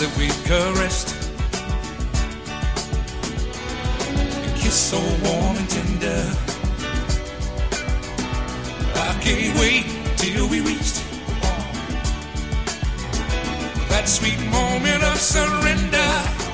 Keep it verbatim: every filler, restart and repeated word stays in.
that we caressed, a kiss so warm and tender. I can't wait till we reached that sweet moment of surrender.